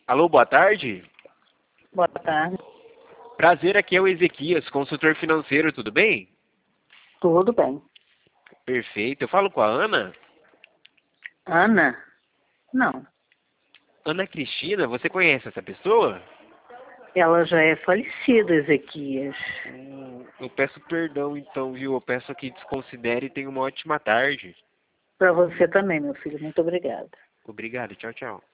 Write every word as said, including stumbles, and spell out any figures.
Alô, boa tarde. Boa tarde. Prazer, aqui é o Ezequias, consultor financeiro, tudo bem? Tudo bem. Perfeito. Eu falo com a Ana. Ana? Não. Ana Cristina, você conhece essa pessoa? Ela já é falecida, Ezequias. Hum, eu peço perdão então, viu? Eu peço que desconsidere e tenha uma ótima tarde. Para você também, meu filho. Muito obrigada. Obrigado, tchau, tchau.